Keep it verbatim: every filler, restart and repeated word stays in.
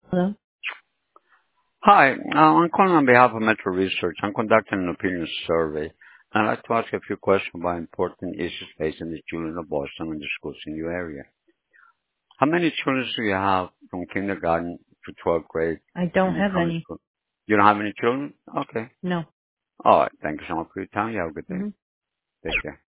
Hello? Hi, uh, I'm calling on behalf of Metro Research. I'm conducting an opinion survey. I'd like to ask a few questions about important issues facing the children of Boston and the schools in your area. How many children do you have from kindergarten to twelfth grade I don't in your have current any. school? You don't have any children? Okay. No. All right. Thank you so much for your time. You have a good day. hmm Take care.